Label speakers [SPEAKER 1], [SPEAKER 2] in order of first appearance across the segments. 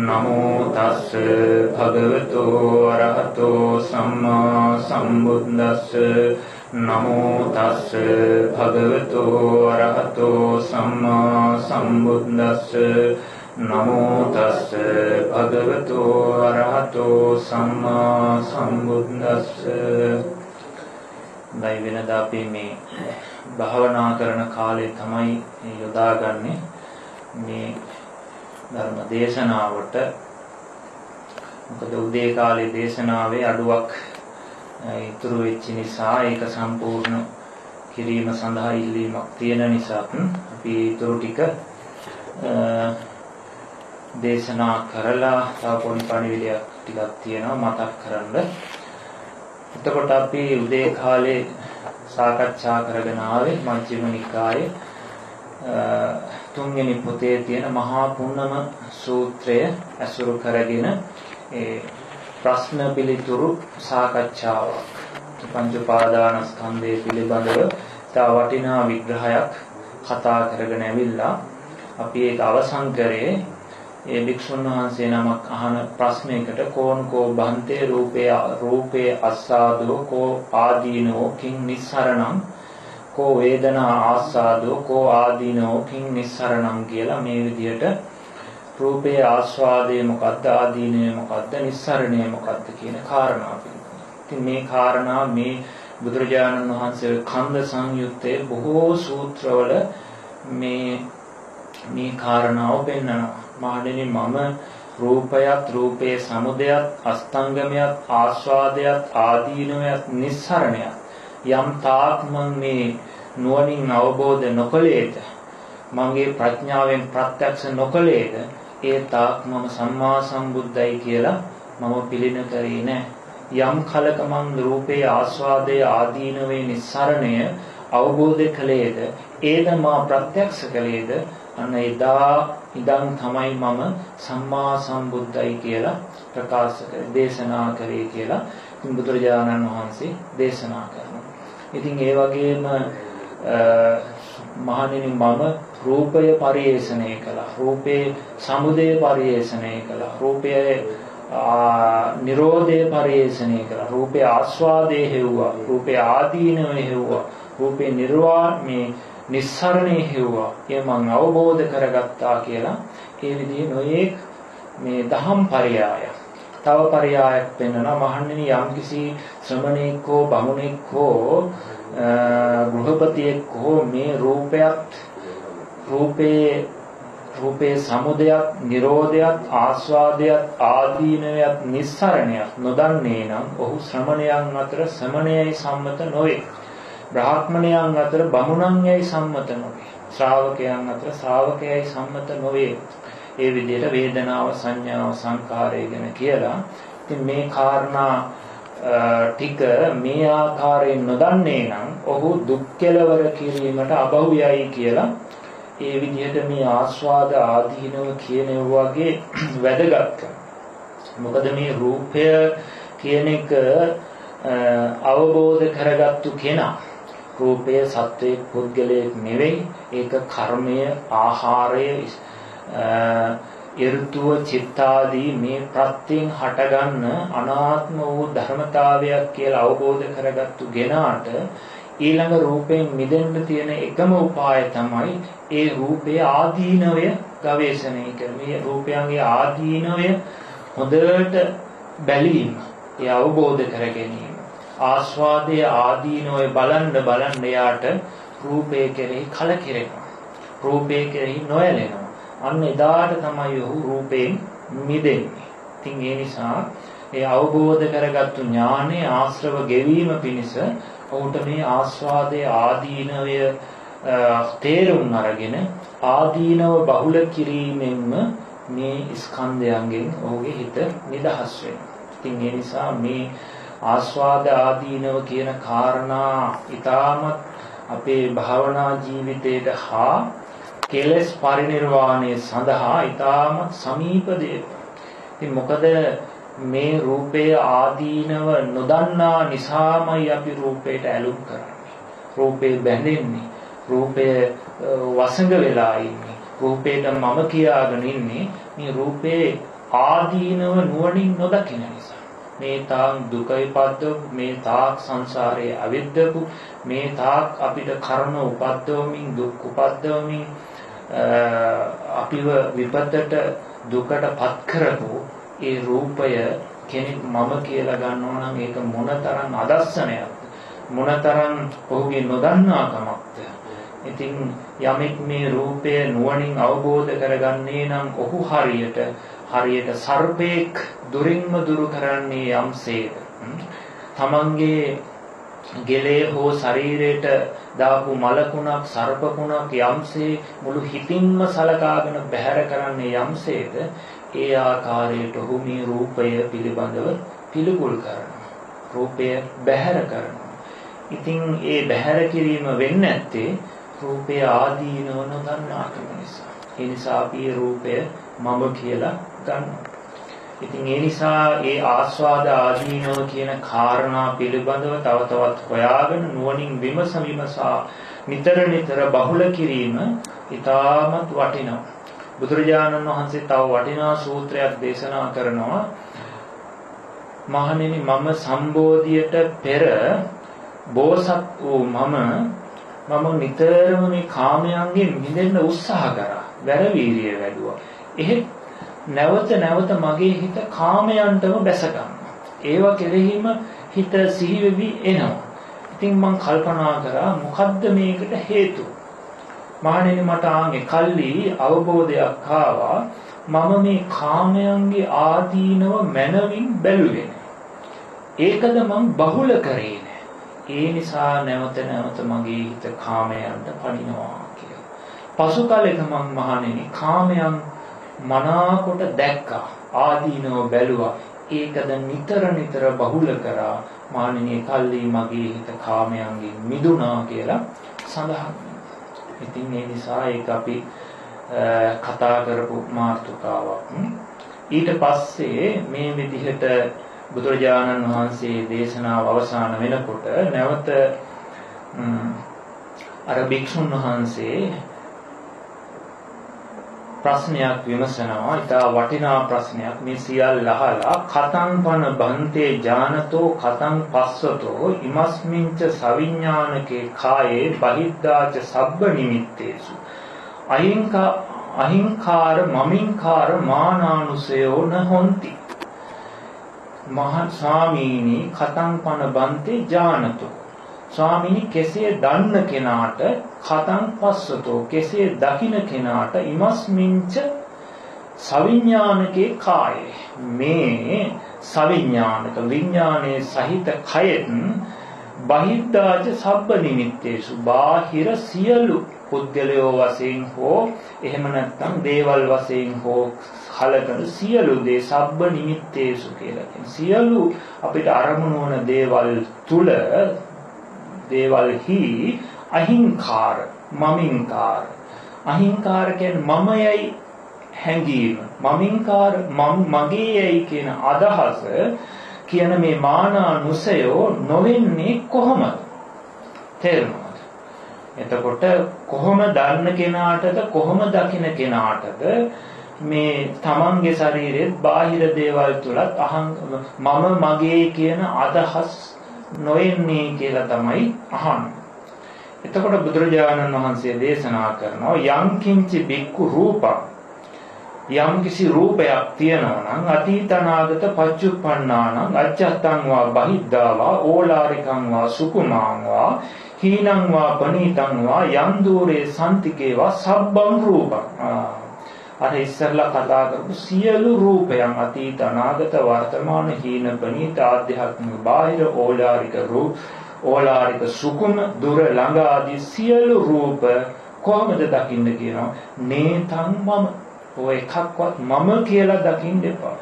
[SPEAKER 1] නමෝ තස්ස භගවතු අරහතෝ සම්මා සම්බුද්දස්ස නමෝ තස්ස භගවතු අරහතෝ සම්මා සම්බුද්දස්ස නමෝ තස්ස භගවතු අරහතෝ සම්මා සම්බුද්දස්ස. දැන් වෙනදා අපි මේ භාවනා කරන කාලේ තමයි යොදාගන්නේ මේ ධර්ම දේශනාවට. මොකද උදේ කාලේ දේශනාවේ අඩුවක් ඉතුරු වෙච්ච නිසා ඒක සම්පූර්ණ කිරීම සඳහා ඉල්ලීමක් තියෙන නිසා අපි ඉතුරු ටික දේශනා කරලා තව පොඩි පණිවිඩයක් ටිකක් තියෙනවා මතක් කරන්න. එතකොට අපි උදේ කාලේ සාකච්ඡා කරගෙන ආවේ මජ්ක්‍ධිම නිකායේ තුන්වෙනි පොතේ තියෙන මහා පුන්නම සූත්‍රය ඇසුරු කරගෙන ඒ ප්‍රශ්න පිළිතුරු සාකච්ඡාවක් පංච උපාදානස්කන්ධය පිළිබඳව තව වටිනා විග්‍රහයක් කතා කරගෙන ඇවිල්ලා අපි ඒක අවසන් කරේ ඒ භික්ෂුන් වහන්සේ නමක් අහන ප්‍රශ්නයකට කෝන්කෝ බන්තේ රූපේ අස්සාදෝ කෝ ආදීනෝ කිං නිස්සරණං කෝ වේදනා ආස්වාදෝ කෝ ආදීනෝ කිං නිස්සරණං කියලා මේ විදිහට රූපේ ආස්වාදය මොකද්ද ආදීනය මොකද්ද නිස්සරණය මොකද්ද කියන කාරණා පිළිබඳව. ඉතින් මේ කාරණා මේ බුදුරජාණන් වහන්සේ කන්ද සංයුත්තේ බොහෝ සූත්‍රවල මේ කාරණාව පෙන්වනවා. මහණෙනි මම රූපයත් රූපේ සමුදයත් අස්තංගමයත් ආස්වාදයත් ආදීනවයත් නිස්සරණයත් යම් තාක් මම මේ නුවණින් අවබෝධ නොකලේද මගේ ප්‍රඥාවෙන් ප්‍රත්‍යක්ෂ නොකලේද ඒ තාක් මම සම්මා සම්බුද්දයි කියලා මම පිළින කරේ නැහැ. යම් කලක මම රූපේ ආස්වාදයේ ආදීනවේ නිස්සරණය අවබෝධ කලේද ඒද මා ප්‍රත්‍යක්ෂ කලේද අන්න එදා ඉඳන් තමයි මම සම්මා සම්බුද්දයි කියලා ප්‍රකාශ කරේ දේශනා කරේ කියලා බුදුරජාණන් වහන්සේ දේශනා කරනවා. ඉතින් ඒ වගේම මහණෙනි මම රූපය පරිේෂණය කළා. රූපේ සමුදය පරිේෂණය කළා. රූපයේ නිරෝධය පරිේෂණය කළා. රූපේ ආස්වාදයේ හේවුවා. රූපේ ආදීනවේ හේවුවා. රූපේ නිර්වාණේ නිස්සරණේ හේවුවා. ඒ මම අවබෝධ කරගත්තා කියලා ඒ විදිහේ නොයේක් මේ දහම් පරයය තව පරයයක් පෙන්වනවා. මහණෙනි යම්කිසි ශ්‍රමණෙක් හෝ බමුණෙක් හෝ ගෘහපතියෙක් හෝ මේ රූපේ සමුදයත් නිරෝධයත් ආස්වාදයත් ආදීනවයත් නිස්සරණයත් නොදන්නේ නම් ඔහු ශ්‍රමණයන් අතර ශ්‍රමණයයි සම්මත නොවේ. බ්‍රාහ්මණයන් අතර බමුණන්යයි සම්මත නොවේ. ශ්‍රාවකයන් අතර ශ්‍රාවකයයි සම්මත නොවේ. ඒ විදිහට වේදනාව සංඥාව සංකාරය ගැන කියලා. ඉතින් මේ කාරණා ටික මේ ආකාරයෙන් නොදන්නේ නම් ඔහු දුක් කෙලවර කිරීමට අබහුයයි කියලා ඒ විදිහට මේ ආස්වාද ආදීනව කියන වගේ වැදගත්කම. මොකද මේ රූපය කියන එක අවබෝධ කරගත්තු කෙනා රූපය සත්වයේ පුද්ගලයෙක් නෙවෙයි. ඒක කර්මය ආහාරය ඍතුව චිත්තාදී මේ ප්‍රත්‍යයෙන් හටගන්න අනාත්ම වූ ධර්මතාවයක් කියලා අවබෝධ කරගත්තු කෙනාට ඊළඟ රූපයෙන් මිදෙන්න තියෙන එකම උපාය තමයි ඒ රූපයේ ආදීනවය ගවේෂණය කරන. මේ රූපයන්ගේ ආදීනවය හොඳට බැලීම, ඒ අවබෝධ කර ගැනීම. ආස්වාදයේ ආදීනවය බලන්න යාට රූපේ කෙරෙහි කලකිරෙනවා. රූපේ කෙරෙහි නොයැලෙනවා. අන්න එදාට තමයි ඔහු රූපයෙන් මිදෙන්නේ. ඉතින් ඒ නිසා ඒ අවබෝධ කරගත්තු ඥානයේ ආශ්‍රව ගෙවීම පිණිස ඔහුට මේ ආස්වාදයේ ආදීනවය තේරුම් අරගෙන ආදීනව බහුල කිරීමෙන්ම මේ ස්කන්ධයන්ගෙන් ඔහුගේ හිත නිදහස් වෙනවා. ඉතින් ඒ නිසා මේ ආස්වාද ආදීනව කියන කාරණා ඊටමත් අපේ භාවනා ජීවිතයට හා කෙලස් පරිනිර්වාණය සඳහා ඊටමත් සමීප දෙයක්. ඉතින් මොකද මේ රූපයේ ආදීනව නොදන්නා නිසාමයි අපි රූපයට ඇලුම් කරන්නේ. රූපේ බැඳෙන්නේ. රූපය වසඟ වෙලා ඉන්නේ. රූපේට මම කියාගෙන ඉන්නේ. මේ රූපේ ආදීනව නුවණින් නොදකින නිසා. මේ තාක් දුක ඉපද්දව, මේ තාක් සංසාරයේ අවිද්දපු, මේ තාක් අපිට කර්ම උපද්දවමින් දුක් උපද්දවමින් අපිව විපතට දුකට පත් කරපු ඒ රූපය කෙනෙක් මම කියලා ගන්නවා නම් ඒක මොනතරම් අදස්සනයක්ද, මොනතරම් ඔහුගේ නොදන්නාකමක්ද. ඉතින් යමෙක් මේ රූපය නුවණින් අවබෝධ කරගන්නේ නම් ඔහු හරියට සර්පෙක් දුරින්ම දුරු කරන්නේ යම්සේද. තමන්ගේ ගෙලේ හෝ ශරීරයට දාපු මලකුණක් සර්පකුණක් යම්සේ මුළු හිතින්ම සලකාගෙන බැහැර කරන්නේ යම්සේද, ඒ ආකාරයට ඔහු මේ රූපය පිළිබඳව පිළිකුල් කරනවා, රූපය බැහැර කරනවා. ඉතින් ඒ බැහැර කිරීම වෙන්නේ නැත්තේ රූපය ආදීනව නොදන්නාකම නිසා. ඒ නිසා අපි රූපය මම කියලා ගන්නවා. ඉතින් ඒ නිසා ඒ ආස්වාද ආදීනව කියන කාරණා පිළිබඳව තව තවත් හොයාගෙන නුවණින් විමසා නිතර බහුල කිරීම ඉතාමත් වටිනවා. බුදුරජාණන් වහන්සේ තව වටිනා සූත්‍රයක් දේශනා කරනවා. මහණෙනි, මම සම්බෝධියට පෙර බෝසත් වූ මම නිතරම මේ කාමයන්ගෙන් මිදෙන්න උත්සාහ කරා. වැරවීරිය වැඩුවා. එහෙත් නැවත මගේ හිත කාමයන්ටම බැස ගන්නවා. ඒව කෙරෙහිම හිත සිහි වෙවි එනවා. ඉතින් මම කල්පනා කරා මොකද්ද මේකට හේතුව? මහණෙනි, මට එකල්ලි අවබෝධයක් ආවා. මම මේ කාමයන්ගේ ආදීනව මනවින් බැලුවේ නෑ. ඒකද මම බහුල කරේ නෑ. ඒ නිසා නැවත මගේ හිත කාමයන්ට පනිනවා කියලා. පසු කාලෙක මම මහණෙනි කාමයන් මනාකොට දැක්කා, ආදීනව බැලුවා. ඒකද නිතර බහුල කරා. මහණෙනි, කල්ලි මගේ හිත කාමයන්ගෙන් මිදුණා කියලා සඳහන්. ඉතින් ඒ නිසා ඒක අපි කතා කරපු මාතෘකාවක්. ඊට පස්සේ මේ විදිහට බුදුරජාණන් වහන්සේ දේශනාව අවසන් වෙනකොට නැවත අර භික්ෂුන් වහන්සේ ප්‍රශ්නයක් විමසනවා. ඉතා වටිනා ප්‍රශ්නයක්. මේ සියල්ල අහලා කතං පන බන්තේ ඥානතෝ කතං පස්සතෝ ඉමස්මින්ච සවිඥානකේ කායේ බහිද්ධාච සබ්බ නිමිත්තේසු අහිංකාර මමින්කාර මානානුසයෝ නහොಂತಿ. මහා ස්වාමීනි, කතං පන බන්තේ ඥානතෝ, ස්වාමීනි කෙසේ දන්න කෙනාට, කතං පස්සතෝ කෙසේ දකින කෙනාට, ඉමස්මින්ච සවිඥානකේ කායේ මේ සවිඥානික විඥානයේ සහිත කයෙන් බහිද්ධාච සබ්බ නිමිත්තේසු බාහිර සියලු පුද්ගලයෝ වශයෙන් හෝ එහෙම නැත්නම් දේවල් වශයෙන් හෝ කලකන සියලු දේ සබ්බ නිමිත්තේසු කියලා කියන සියලු අපිට අරමුණු වන දේවල් තුල දේවල්හි අහිංකාර මමින්කාර. අහිංකාර කියන්නේ මමයයි හැඟීම, මමින්කාර මගේයයි කියන අදහස කියන මේ මානානුසය නොවෙන්නේ කොහොමද? තේරුණාද? එතකොට කොහොම දන්න කෙනාටද කොහොම දකින කෙනාටද මේ තමන්ගේ ශරීරයේ බාහිර දේවල් තුලත් මම මගේ කියන අදහස් නොෙන්නේ කියලා තමයි අහන්නේ. එතකොට බුදුරජාණන් වහන්සේ දේශනා කරනවා යම් කිංචි බික්කු රූපං, යම් කිසි රූපයක් තියෙනවා නම් අතීතනාගත පච්චුප්පන්නානං අච්ඡත්තං වා බහිද්ධා වා ඕලාරිකං වා සුකුමාං වා හීනං වා පනීතං වා යම් දූරේ සම්තිකේ වා සබ්බං රූපං. අර ඉස්සරලා කතා කරපු සියලු රූපයන් අතීත අනාගත වර්තමාන හීන පනීත ආධ්‍යාත්මික බාහිර ඕලාරික රූප ඕලාරික සුකුම දුර ළඟ ආදී සියලු රූප කොහොමද දකින්න කියනවා? නේතං මම, ඔය එකක්වත් මම කියලා දකින්න එපා.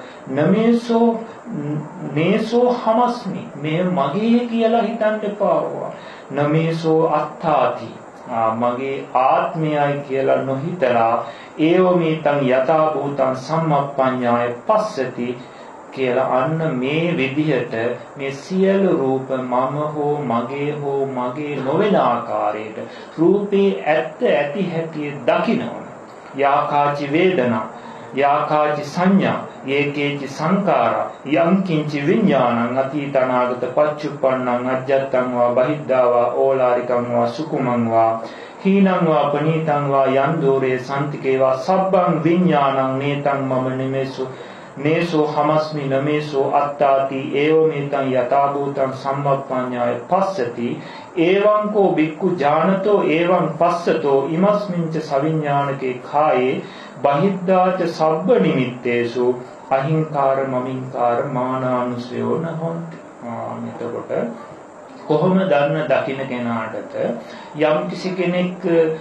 [SPEAKER 1] නමේසෝ හමස්මි, මේ මගේ කියලා හිතන්න එපා. නමේසෝ අත්තාති, මගේ ආත්මයයි කියලා නොහිතලා ඒව මේතං යථා භූතං සම්මප්පඤ්ඤාය පස්සති කියලා අන්න මේ විදිහට මේ සියලු රූප මම හෝ මගේ නොවන ආකාරයට රූපේ ඇත්ත ඇති හැටි දකිනවා. යාකාචි වේදනා, යාකාචි සංඥා, යේකේච සංඛාරා යම් කිංච විඥානං අතීත අනාගත පච්චුප්පන්නං අජ්ජත්තං වා බහිද්ධා වා ඕලාරිකං වා සුකුමං වා හීනං වා පනීතං වා යන් දෝරේ සම්තිකේ වා සබ්බං විඥානං නේතං මම නිමේසු නේසෝ හමස්මි නමේසෝ අත්තාති ඒව මේතං යථා භූතං සම්මප්පඤ්ඤාය පස්සති එවං කෝ බික්ඛු ඥානතෝ එවං පස්සතෝ ඉමස්මින්ච සවිඥානකේ කායේ බහිද්ධාච සබ්බ නිමිත්තේසු අහිංකාර මමින්කාර මානානුසයෝ නහොන්ති. එතකොට කොහොම දන්න දකින්න කෙනාටද යම් කිසි කෙනෙක්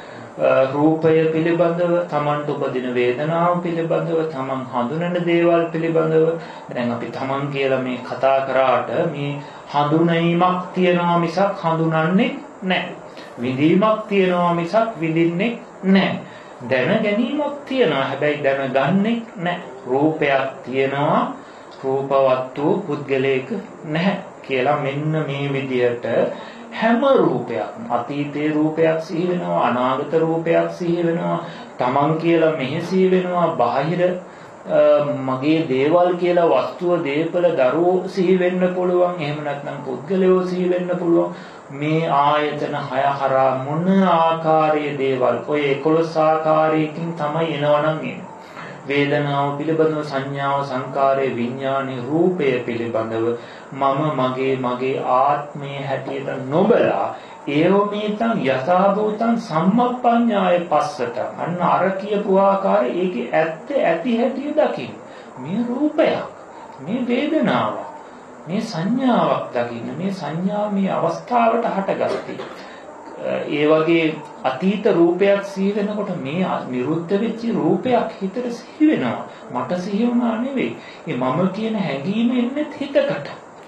[SPEAKER 1] රූපය පිළිබඳව තමන්ට උපදින වේදනාව පිළිබඳව තමන් හඳුනන දේවල් පිළිබඳව දැන් අපි තමන් කියලා මේ කතා කරාට මේ හඳුනීමක් තියනවා මිසක් හඳුනන්නේ නැහැ. විඳීමක් තියනවා මිසක් විඳින්නේ නැහැ. දැන ගැනීමක් තියනවා හැබැයි දැනගන්නේ නැහැ. රූපයක් තියනවා රූපවත් වූ පුද්ගලයෙක් නැහැ කියලා මෙන්න මේ විදියට හැම රූපයක්ම අතීතේ රූපයක් සිහි වෙනවා අනාගත රූපයක් සිහි වෙනවා තමන් කියලා මෙහි සිහි වෙනවා බාහිර මගේ දේවල් කියලා වස්තුව දේපල දරුවෝ සිහි වෙන්න පුළුවන් එහෙම නැත්නම් පුද්ගලයෝ සිහි වෙන්න පුළුවන් මේ ආයතන හය හරහා මොන ආකාරයේ දේවල් ඔය 11 ආකාරයකින් තමයි එනවනම් එන්නේ වේදනාව පිළිබඳව සංඥාව සංකාරයේ විඥානේ රූපය පිළිබඳව මම මගේ ආත්මයේ හැටියට නොබලා ඒව මේතං යථා භූතං සම්මප්පඤ්ඤාය පස්සට අන්න අර කියපු ආකාරයේ ඒකේ ඇත්ත ඇති හැටි දකින්න මේ රූපයක් මේ වේදනාවක් මේ සංඥාවක් දකින්න මේ සංඥාව මේ අවස්ථාවට හටගත්තේ ඒ වගේ අතීත රූපයක් සිහි වෙනකොට මේ නිරුද්ධ වෙච්ච රූපයක් හිතට සිහි වෙනවා මට සිහි වුණා නෙවෙයි ඒ මම කියන හැඟීම එන්නේ හිතකට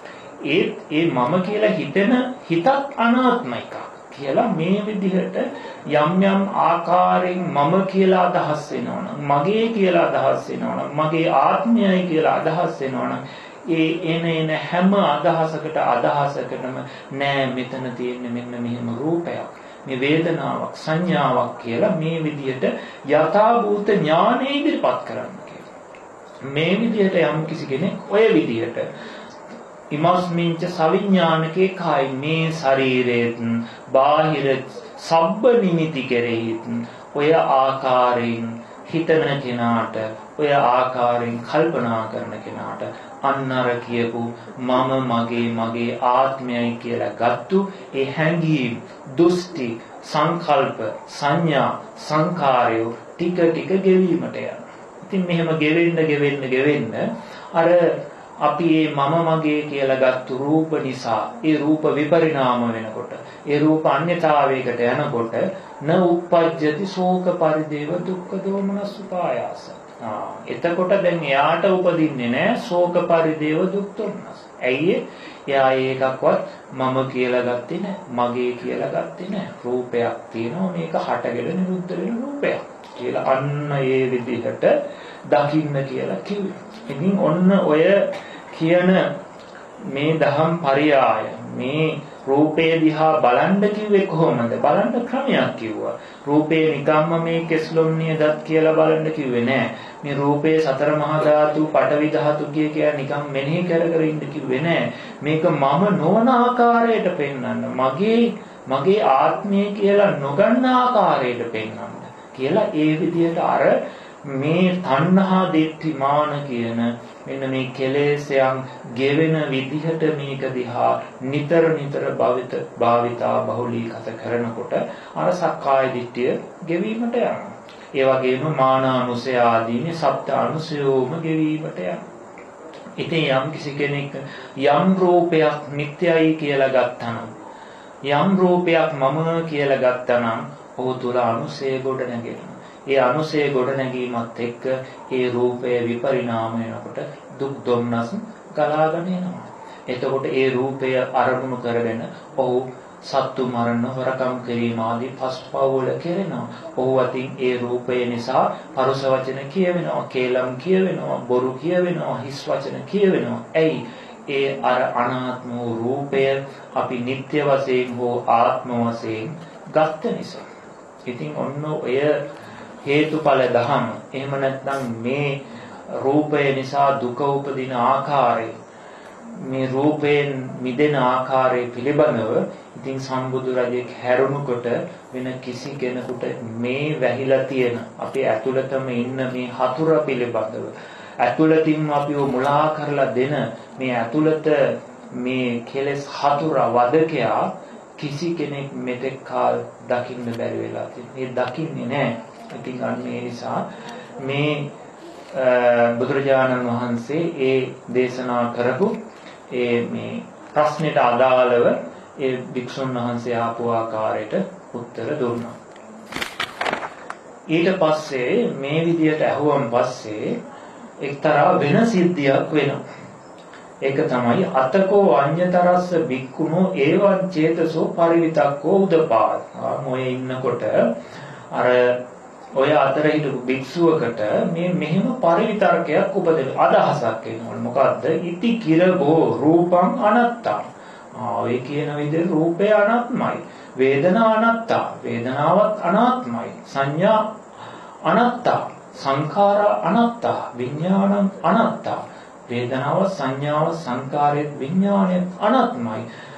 [SPEAKER 1] ඒ මම කියලා හිතන හිතත් අනාත්ම එකක් කියලා මේ විදිහට යම් ආකාරයෙන් මම කියලා අදහස් වෙනවනම් මගේ කියලා අදහස් වෙනවනම් මගේ ආත්මයයි කියලා අදහස් වෙනවනම් ඒ එන හැම අදහසකටම නෑ මෙතන තියෙන්නේ මෙන්න මෙහෙම රූපයක් මේ වේදනාවක් සංඥාවක් කියලා මේ විදිහට යථා භූත ඥානෙ ඉදිරිපත් කරන්න කියලා. මේ විදිහට යම් කිසි කෙනෙක් ඔය විදිහට ඉමස්මින්ච සවිඥානකේ කායි මේ ශරීරයෙන් බාහිර සබ්බ නිමිති කෙරෙහි ඔය ආකාරයෙන් හිතන කෙනාට ඔය ආකාරයෙන් කල්පනා කරන කෙනාට අන්නර කියපු මම මගේ ආත්මයයි කියලා ගත්තු ඒ හැඟීම් දෘෂ්ටි සංකල්ප සංඥා සංකාරය ටික ටික ගෙවීමට යනවා. ඉතින් මෙහෙම ගෙවෙන්න අර අපි මේ මම මගේ කියලා ගත්තු රූප නිසා ඒ රූප විපරිණාම වෙනකොට ඒ රූප අන්‍යතාවයකට යනකොට න උප්පජ්ජති ශෝක පරිදේව දුක්ඛ දෝමනස් උපායාස. එතකොට දැන් එයාට උපදින්නේ නැහැ ශෝක පරිදේව දුක් දෝමනස්. ඇයි එයා ඒකක්වත් මම කියලා ගත්තේ නැහැ මගේ කියලා ගත්තේ නැහැ. රූපයක් තියෙනවා මේක හටගෙන නිරුද්ධ වෙන රූපයක් කියලා අන්න ඒ විදිහට දකින්න කියලා කිව්වේ. ඉතින් ඔන්න ඔය කියන මේ දහම් පරියාය මේ රූපේ දිහා බලන්න කිව්වේ කොහොමද? බලන්න ක්‍රමයක් කිව්වා. රූපේ නිකම්ම මේ කෙස්ලොම්නිය දත් කියලා බලන්න කිව්වේ නෑ. මේ රූපේ සතර මහා ධාතු, පඨවි ධාතු කියලා නිකම් මෙනෙහි කර ඉන්න කිව්වේ නෑ. මේක මම නොවන ආකාරයට පෙන්වන්න. මගේ ආත්මය කියලා නොගන්න ආකාරයට පෙන්වන්න කියලා ඒ විදිහට අර මේ තණ්හා දිට්ඨි මාන කියන මෙන්න මේ කෙලෙස්යන් ගෙවෙන විදිහට මේක දිහා නිතර භාවිතා බහුලීගත කරනකොට අර සක්කාය දිට්ඨිය ගෙවීමට යනවා. ඒ වගේම මානානුසය ආදීනේ සප්ත අනුසයෝම ගෙවීමට යනවා. ඉතින් යම් කිසි කෙනෙක් යම් රූපයක් නිට්ටයයි කියලා ගත්තනම් යම් රූපයක් මම කියලා ගත්තනම් ඔහු තුල අනුසය ගොඩ නැගෙනවා. ඒ අනුසය ගොඩ නැගීමත් එක්ක ඒ රූපය විපරිණාම වෙනකොට දුක් දුම්නස් ගලාගෙන එනවා. එතකොට ඒ රූපය අරමුණු කරගෙන ඔහු සත්තු මරණ හොරකම් කිරීම ආදී පස්පවවල කෙරෙනවා. ඔහු අතින් ඒ රූපය නිසා පරුස වචන කියවෙනවා, කේලම් කියවෙනවා, බොරු කියවෙනවා, හිස් වචන කියවෙනවා. ඇයි? ඒ අර අනාත්ම වූ රූපය අපි නිත්‍ය වශයෙන් හෝ ආත්ම වශයෙන් ගත්ත නිසා. ඉතින් ඔන්න ඔය හේතුඵල දහම එහෙම නැත්නම් මේ රූපය නිසා දුක උපදින ආකාරය, මේ රූපයෙන් මිදෙන ආකාරය පිළිබඳව ඉතින් සම්බුදු රජෙක් හැරුණුකොට වෙන කිසි කෙනෙකුට මේ වැහිලා තියෙන අපේ ඇතුළතම ඉන්න මේ හතුර පිළිබඳව ඇතුළතින්ම අපිව මුලා කරලා දෙන මේ ඇතුළත මේ කෙලෙස් හතුර වදකයා කිසි කෙනෙක් මෙතෙක් කාල දකින්න බැරි වෙලා තියෙනවා. ඒ දකින්නේ නැහැ. ඉතින් අන්න ඒ නිසා මේ බුදුරජාණන් වහන්සේ ඒ දේශනා කරපු මේ ප්‍රශ්නෙට අදාළව ඒ භික්ෂුන් වහන්සේ ආපු ආකාරයට උත්තර දුන්නා. ඊට පස්සේ මේ විදියට ඇහුවන් පස්සේ එක්තරා වෙන සිද්ධියක් වෙනවා. ඒක තමයි අතකෝ අඤ්‍යතරස්ස භික්ඛුනෝ ඒවං චේතසෝ පරිවිතක්කෝ උදපාද. මොයේ ඉන්නකොට අර ඔය අතර හිටපු භික්ෂුවකට මෙහෙම පරිවිතර්කයක් උපදින අදහසක් එනවා. මොකද්ද? ඉති කිරබෝ රූපං අනත්තා. ඔය කියන විදිහට රූපය අනාත්මයි. වේදනා අනත්තා. වේදනාවත් අනාත්මයි. සංඥා අනත්තා. සංඛාර අනත්තා. විඥානං අනත්තා. වේදනාව සංඥාව සංකාරයේ විඥානය අනාත්මයි.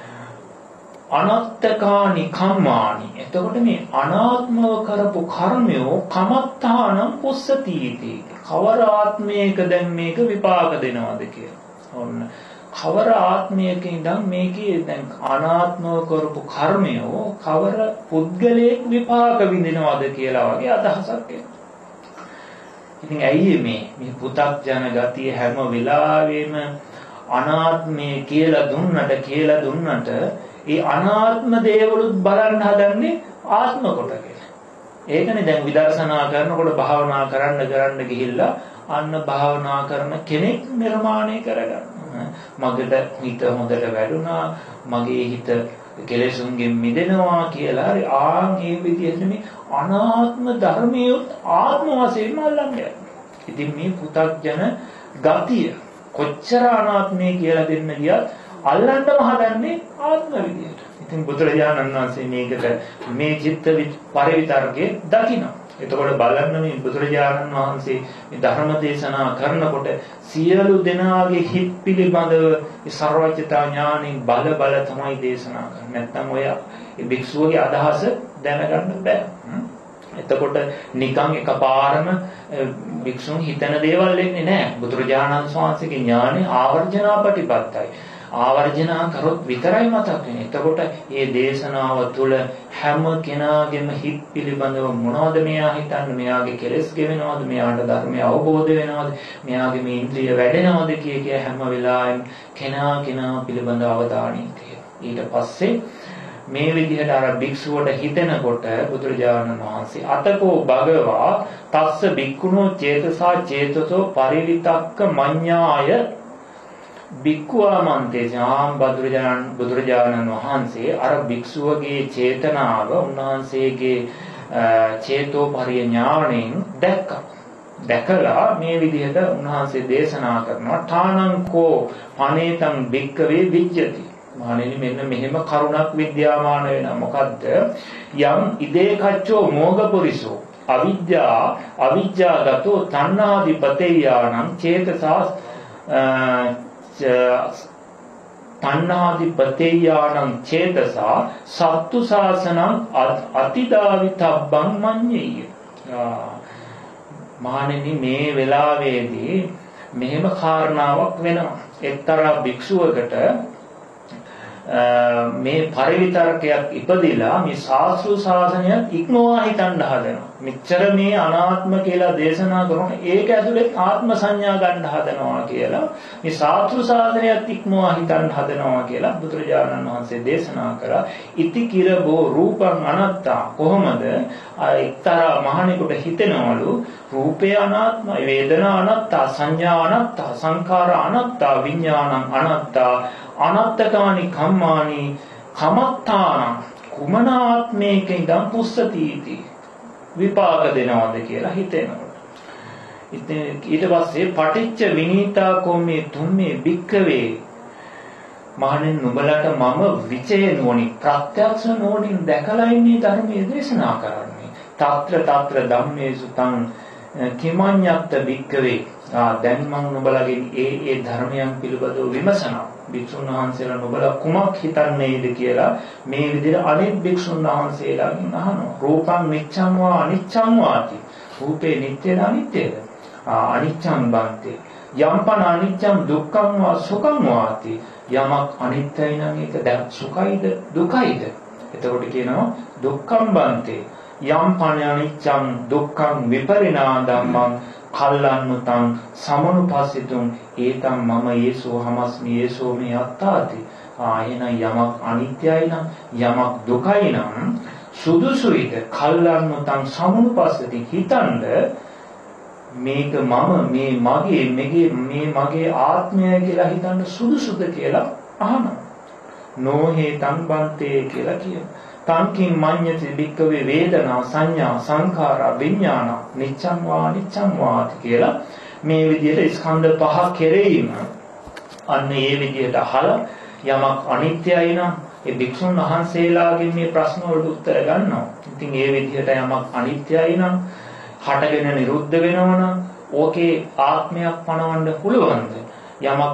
[SPEAKER 1] අනත්තකානි කම්මානි. එතකොට මේ අනාත්මව කරපු කර්මයෝ කමත්තානම් පුස්සතිති. කවර ආත්මයක දැන් මේක විපාක දෙනවද කියලා. ඔන්න කවර ආත්මයක ඉඳන් මේකේ දැන් අනාත්මව කරපු කර්මයෝ කවර පුද්ගලයෙක් විපාක විඳිනවද කියලා වගේ අදහසක් එනවා. ඉතින් ඇයි මේ පු탁ජන ගතිය හැම වෙලාවෙම අනාත්මය කියලා දුන්නට ඒ අනාත්ම දේවලුත් බලන්න හදන්නේ ආත්ම කොටගෙන. ඒකනේ දැන් විදර්ශනා කරනකොට භාවනා කරන්න ගිහිල්ලා අන්න භාවනා කරන කෙනෙක් නිර්මාණය කරගන්න. මගට හිත හොඳට වැඩුණා, මගේ හිත කෙලෙසුන්ගෙන් මිදෙනවා කියලා හරි ඒ විදිහට මේ අනාත්ම ධර්මියොත් ආත්ම වශයෙන්ම අල්ලන්නේ. ඉතින් මේ පු탁ජන ගතිය කොච්චර අනාත්මය කියලා දෙන්න ගියත් අල්ලන්නම හදන්නේ ආත්ම විදියට. ඉතින් බුදුරජාණන් වහන්සේ මේකට මේ චිත්ත පරිවිතර්කයේ දකිනවා. එතකොට බලන්න මේ බුදුරජාණන් වහන්සේ මේ ධර්ම දේශනා කරනකොට සියලු දෙනාගේ හිත් පිළිබඳව සර්වඥතා ඥාණයෙන් බල තමයි දේශනා කරන්නේ. නැත්නම් ඔය භික්ෂුවගේ අදහස දැනගන්න බෑ. එතකොට නිකන් එකපාරම භික්ෂුන් හිතන දේවල් එන්නේ නැහැ. බුදුරජාණන් වහන්සේගේ ඥාණය ආවර්ජනා ප්‍රතිපත්තයි. ආවර්ජනා කරොත් විතරයි මතක් වෙන්නේ. එතකොට මේ දේශනාව තුළ හැම කෙනාගේම හිත් පිළිබඳව මොනවද මෙයා හිතන්නේ, මෙයාගේ කෙලෙස් ගෙවෙනවද, මෙයාට ධර්මය අවබෝධ වෙනවද, මෙයාගේ මේ ඉන්ද්‍රිය වැඩෙනවද කිය හැම වෙලාවෙම කෙනා පිළිබඳව අවධානය තියෙනවා. ඊට පස්සේ මේ විදිහට අර භික්ෂුවට හිතෙනකොට බුදුරජාණන් වහන්සේ අතකෝ භගවා තස්ස භික්ඛුනෝ චේතසා චේතසෝ පරිවිතක්ක මඤ්ඤාය භික්ඛුවමන්තේ බුදුරජාණන් වහන්සේ අර භික්ෂුවගේ චේතනාව උන්වහන්සේගේ චේතෝ පරිඥාණයෙන් දැකලා මේ විදිහට උන්වහන්සේ දේශනා කරනවා. ඨානංකෝ පනේතං භික්ඛවේ විජ්ජති. මහණෙනි මෙන්න මෙහෙම කරුණක් විද්‍යාමාන වෙනවා. මොකද්ද? යම් ඉදේකච්චෝ මෝගපුරිසෝ අවිජ්ජාගතෝ තණ්හාදිපතේයානං චේතසා තණ්හාදිපතේයානං චේතසා සත්තු සාසනං අතිදාවිතබ්බං මඤ්ඤේය. මහණෙනි මේ වෙලාවේදී මෙහෙම කාරණාවක් වෙනවා. එක්තරා භික්ෂුවකට මේ පරිවිතර්කයක් ඉපදිලා මේ ශාස්ත්‍ර ශාසනයත් ඉක්මවා හිතන්න හදනවා. මෙච්චර මේ අනාත්ම කියලා දේශනා කරන ඒක ඇතුලේ ආත්ම සංඥා ගන්න හදනවා කියලා මේ ශාස්ත්‍ර ශාසනයත් ඉක්මවා හිතන්න හදනවා කියලා බුදුරජාණන් වහන්සේ දේශනා කරා. ඉති කිරබෝ රූපං අනත්තා. කොහොමද එක්තරා මහණෙකුට හිතෙනවලු රූපය අනාත්මයි, වේදනා අනත්තා, සංඥා අනත්තා, සංඛාර අනත්තා, විඥානං අනත්තා, අනත්තකානි කම්මානි කමත්තාන කුමනාත්මේක ඉඳන් පුස්සතිති විපාක දෙනවද කියලා හිතෙනවා. ඊට පස්සේ පටිච්ච විනීතා කොමේ තුම්මේ භික්ඛවේ මහණෙනි නුඹලට මම විචය නොනි ප්‍රත්‍යක්ෂ නොනින් දැකලා මේ ධර්මයේ දේශනා කරන්නේ. తත්‍ර ධම්මේසු තං කිමඤ්ඤත්ත භික්ඛවේ දැන් මම නුඹලගෙන් ඒ ධර්මයන් පිළිබඳව විමසනවා. භික්ෂුන් වහන්සේලා නුඹලා කුමක් හිතන්නේද කියලා මේ විදිහට අනිත් භික්ෂුන් වහන්සේලාගෙන් අහනවා. රූපං නිච්ඡං වා අනිච්ඡං වාති. රූපේ නිට්ටයද අනිත්‍යද? අනිච්ඡං බන්තේ. යම්පන අනිච්ඡං දුක්ඛං වා සුඛං වාති. යමක් අනිත්‍යයි නම් ඒක සුඛයිද දුකයිද? එතකොට කියනවා දුක්ඛං බන්තේ. යම්පන අනිච්ඡං දුක්ඛං විපරිණාමං කල්ලන්නුතං සමනුපස්සිතුං ඒතං මම යේසෝ හමස්මි යේසෝ මේ අත්තාති. එහෙනම් යමක් අනිත්‍යයි නම් යමක් දුකයි නම් සුදුසුයිද කල්ලන්නුතං සමනුපස්සති හිතන්න මේක මම මේ මගේ ආත්මය කියලා හිතන්න සුදුසුද කියලා අහනවා. නොහේතං බන්තේ කියලා කියනවා. තංකින් මඤ්ඤති භික්ඛවේ වේදනා සංඥා සංඛාරා විඥාන නිච්ඡං වා නිච්ඡං වාති කියලා මේ විදිහට ස්කන්ධ පහ කෙරෙහිම අන්න ඒ විදිහට අහලා යමක් අනිත්‍යයි නම් ඒ භික්ෂුන් වහන්සේලාගෙන් මේ ප්‍රශ්න වලට උත්තර ගන්නවා. ඉතින් ඒ විදිහට යමක් අනිත්‍යයි නම් හටගෙන නිරුද්ධ වෙනවා නම් ඕකේ ආත්මයක් පනවන්න පුළුවන්ද? යමක්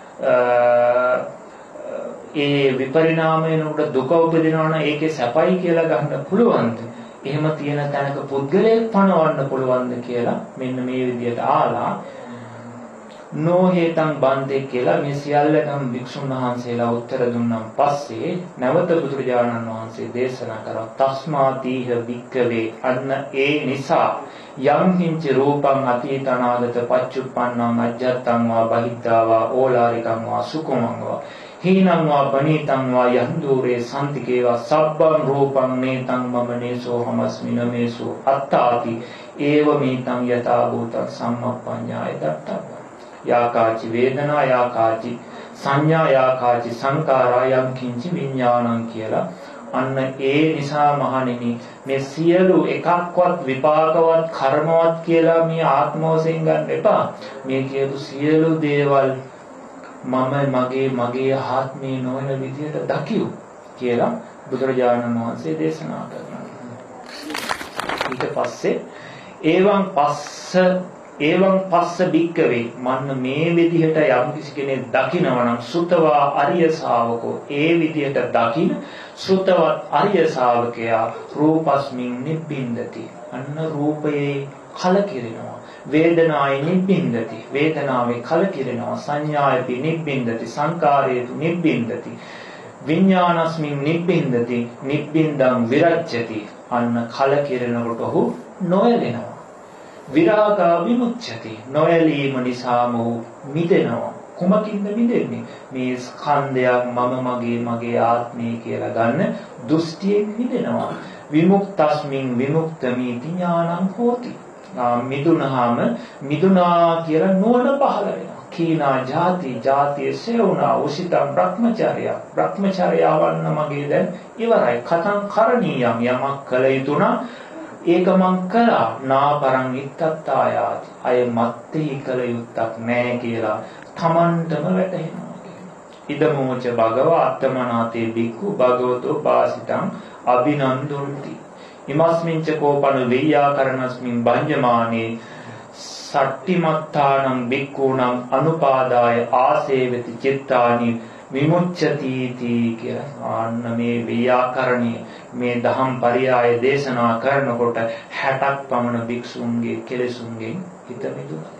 [SPEAKER 1] ඒ විපරිණාමයෙන් උඩ දුක උපදිනවා නම් ඒකේ සැපයි කියලා ගන්න පුළුවන්ද? එහෙම තියෙන තැනක පුද්ගලයෙක් පනවන්න පුළුවන්ද කියලා මෙන්න මේ විදිහට ආලා නොහේතං බන්දේ කියලා මේ සියල්ලටම භික්ෂුන් වහන්සේලා උත්තර දුන්නාන් පස්සේ නැවත බුදුරජාණන් වහන්සේ දේශනා කරා තස්මාදීහ භික්ඛවේ අන්න ඒ නිසා යම් කිංච රූපං අතීත අනාගත පච්චුප්පන්නං අජ්ජත්තං වා බහිද්ධා වා ඕලාරිකං වා සුකුමං වා හීනං වා බණීතං වා යන්දෝරේ සම්තිකේ වා සබ්බං රූපං නේතං මම නේසෝ හමස්මි නමේසෝ අත්තාති ඒව මේතං යථා භූතං සම්මප්පඤ්ඤාය දත්තං යාකාචි වේදනා යාකාචි සංඥා යාකාචි සංකාරා යම් කිංචි විඥානං කියලා අන්න ඒ නිසා මහණෙනි මේ සියලු එකක්වත් විපාකවත් කර්මවත් කියලා මේ ආත්ම වශයෙන් ගන්න එපා. මේ කියපු සියලු දේවල් මගේ ආත්මේ නොවන විදියට දකියු කියලා බුදුරජාණන් වහන්සේ දේශනා කරනවා. ඊට පස්සේ එවං පස්ස භික්කවේ මන්න මේ විදිහට යම් කිසි කෙනෙක් දකිනවා නම් සුතවා අරිය ශාවකෝ ඒ විදිහට දකින සුතවත් අරිය ශාවකයා රූපස්මින් නිබ්බින්දති අන්න රූපයේ කලකිරෙනවා වේදනායි නිබ්බින්දති වේදනාවේ කලකිරෙනවා සංඥායපි නිබ්බින්දති සංකාරයේතු නිබ්බින්දති විඥානස්මින් නිබ්බින්දති නිබ්බින්දං විරජ්‍යති අන්න කලකිරෙනකොට ඔහු නොයලෙනවා විරාගා විමුච්ඡති නොයලීම නිසාම මිදෙනවා. කුමකින්ද මිදෙන්නේ? මේ ස්කන්ධයක් මගේ ආත්මය කියලා ගන්න දෘෂ්ටියෙන් මිදෙනවා. විමුක්තස්මින් විමුක්තමි ඥානං හෝති. මිදුනහම මිදුනා කියලා නුවණ පහළ වෙනවා. කීනා ජාතිය සේවුනා උසිතං බ්‍රහ්මචර්යවන්න මගේ දැන් ඉවරයි. කතං කරණීයම් යමක් කළ යුතුනා ඒක මං කළා නාපරං ඉත්තත්තායාති අය මත්තේ කළ යුත්තක් නැහැ කියලා තමන්ටම වැටහෙනවා කියනවා. ඉදමෝච භගව අත්තමනාතේ බික්ඛු භගවතෝ පාසිතං අභිනන්දුන්ති ඉමස්මින්ච කෝපන වෙය්‍යාකරණස්මින් බඤ්ජමානේ සට්ටිමත්තානං බික්ඛූණං අනුපාදාය ආසේවති චිත්තානි විමුච්ඡති කියලා අන්න මේ ව්‍යාකරණීය මේ දහම් පරියාය දේශනා කරනකොට 60ක් පමණ භික්ෂුන්ගේ කෙලෙසුන්ගෙන් හිත මිදුණා.